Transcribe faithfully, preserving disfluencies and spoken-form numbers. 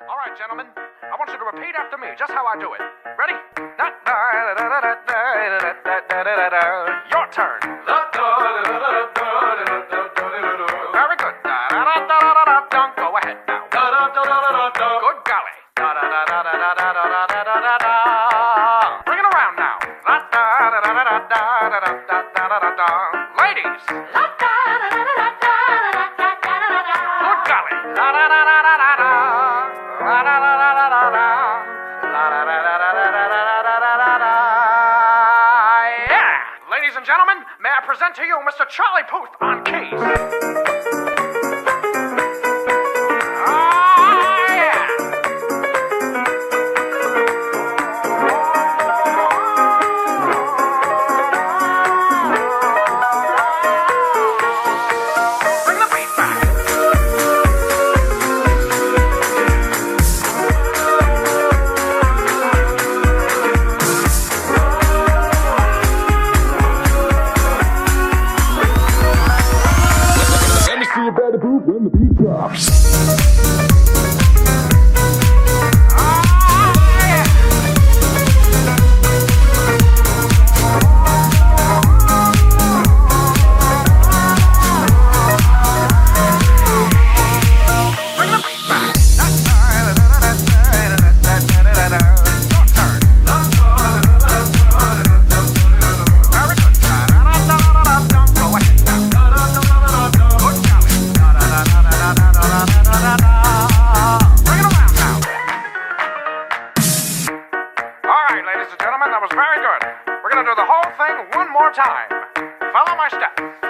All right, gentlemen, I want you to repeat after me, just how I do it. Ready? Your turn. Very good. Go ahead now. Good golly. Bring it around now. Ladies. Good golly. Yeah! Ladies and gentlemen, may I present to you Mister Charlie Puth on keys. You better poop when the beat drops. Ladies and gentlemen, that was very good. We're going to do the whole thing one more time. Follow my steps.